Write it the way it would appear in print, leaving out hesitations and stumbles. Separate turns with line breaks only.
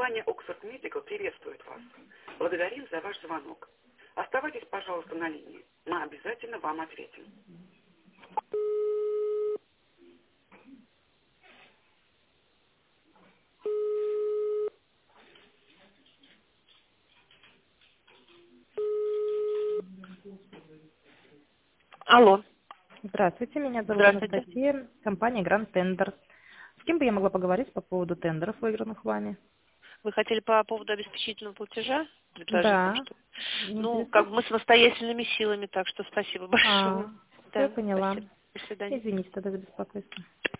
Компания Oxford Medical приветствует вас. Благодарим за ваш звонок. Оставайтесь, пожалуйста, на линии. Мы обязательно вам ответим. Алло.
Здравствуйте, меня зовут
Здравствуйте.
Анастасия, компания Grand Tender. С кем бы я могла поговорить по поводу тендеров, выигранных вами?
Вы хотели по поводу обеспечительного платежа предложить нам
Да.
что?
Не
Ну,
интересует?
как бы мы самостоятельными силами, так что спасибо большое.
Все
Да,
поняла.
спасибо. До свидания.
Извините тогда за беспокойство.